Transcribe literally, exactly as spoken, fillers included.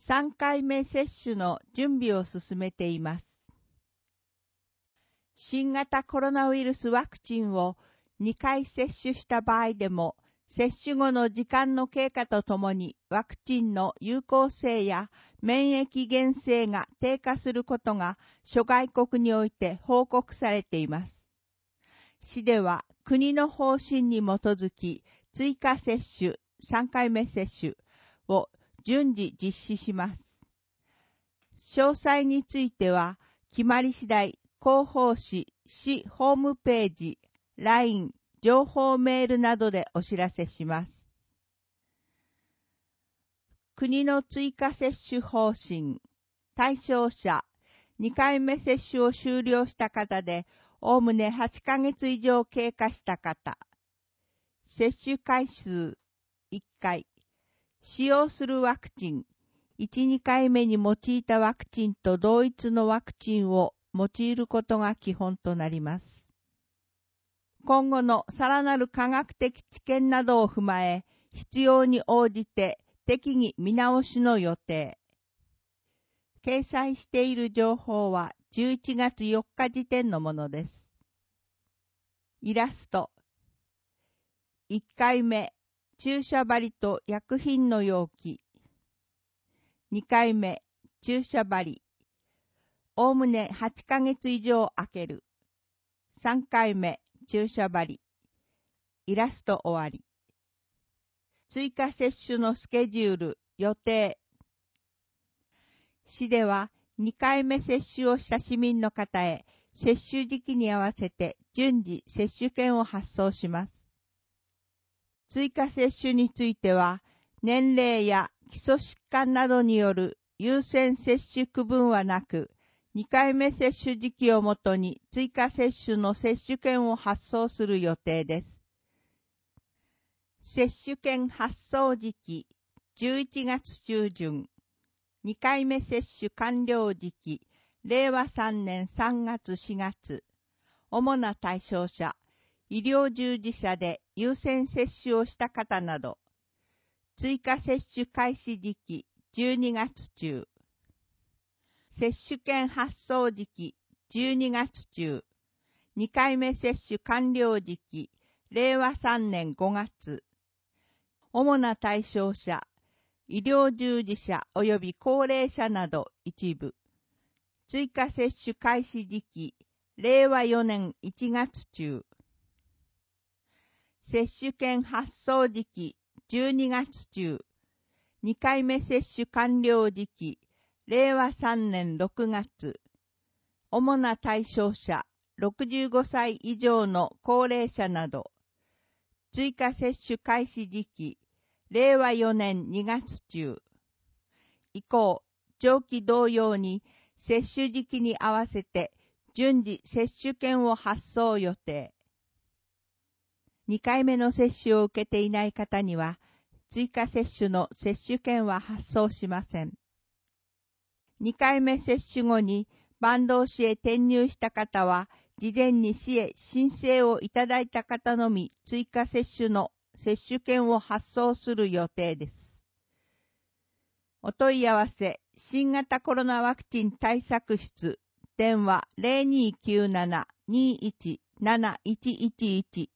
さんかいめ接種の準備を進めています。新型コロナウイルスワクチンをにかい接種した場合でも、接種後の時間の経過とともにワクチンの有効性や免疫原性が低下することが諸外国において報告されています。市では国の方針に基づき追加接種さんかいめ接種を順次実施します。詳細については決まり次第広報誌、市ホームページ、ライン、情報メールなどでお知らせします。国の追加接種方針、対象者、にかいめ接種を終了した方で、おおむねはちかげつ以上経過した方、接種回数いっかい、使用するワクチン、いち、にかいめに用いたワクチンと同一のワクチンを用いることが基本となります。今後のさらなる科学的知見などを踏まえ、必要に応じて適宜見直しの予定。掲載している情報はじゅういちがつよっか時点のものです。イラスト。いっかいめ、注射針と薬品の容器。にかいめ、注射針。おおむねはちかげつ以上空ける。さんかいめ、注射針。イラスト終わり。追加接種のスケジュール、予定。市ではにかいめ接種をした市民の方へ、接種時期に合わせて順次接種券を発送します。追加接種については、年齢や基礎疾患などによる優先接種区分はなく、にかいめ接種時期をもとに追加接種の接種券を発送する予定です。接種券発送時期じゅういちがつ中旬、にかいめ接種完了時期れいわさんねんさんがつしがつ、主な対象者、医療従事者で優先接種をした方など、追加接種開始時期じゅうにがつ中、接種券発送時期じゅうにがつ中、にかいめ接種完了時期れいわさんねんごがつ、主な対象者、医療従事者及び高齢者など一部、追加接種開始時期れいわよねんいちがつ中、接種券発送時期じゅうにがつ中、にかいめ接種完了時期れいわさんねんろくがつ、主な対象者、ろくじゅうごさい以上の高齢者など、追加接種開始時期、れいわよねんにがつ中、以降、上記同様に接種時期に合わせて順次接種券を発送予定。にかいめの接種を受けていない方には、追加接種の接種券は発送しません。にかいめ接種後に坂東市へ転入した方は、事前に市へ申請をいただいた方のみ追加接種の接種券を発送する予定です。お問い合わせ、新型コロナワクチン対策室、電話 ゼロにきゅうなな にいちなないちいちいち